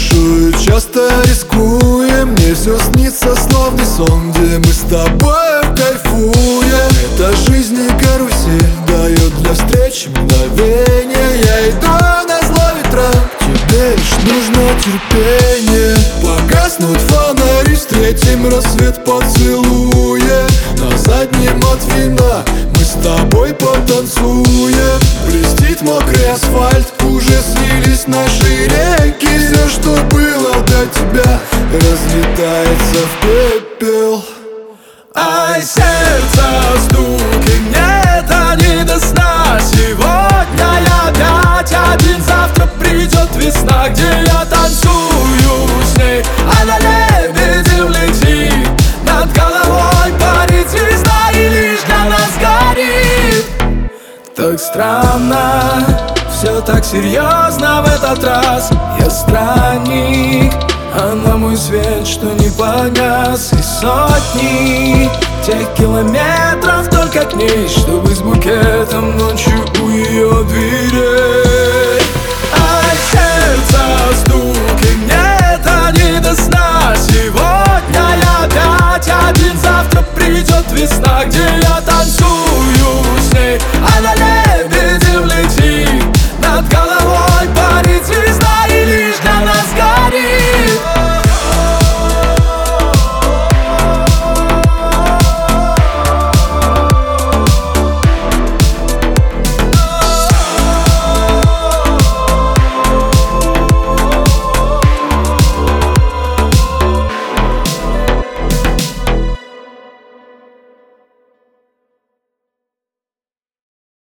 спешу и часто рискуем. Мне все снится словно сон, где мы с тобой кайфуем. Эта жизнь не карусель, дает для встреч мгновение. Я иду назло ветрам, тебе лишь нужно терпение. Погаснут фонари, встретим рассвет поцелуя. На заднем от вина мы с тобой потанцуем. Блестит мокрый асфальт, уже слились наши реки. Все, что было до тебя, разлетается в пепел. Ай, сердце стуки, где-то не до сна. Сегодня я опять один, завтра придет весна, где я танцую с ней. Она лебедем летит, над головой парит звезда и лишь для нас горит. Так странно, все так серьезно в этот раз. Я странник, она мой свет, что не погас. И сотни тех километров только к ней, чтобы с букетом ночью у ее дверей.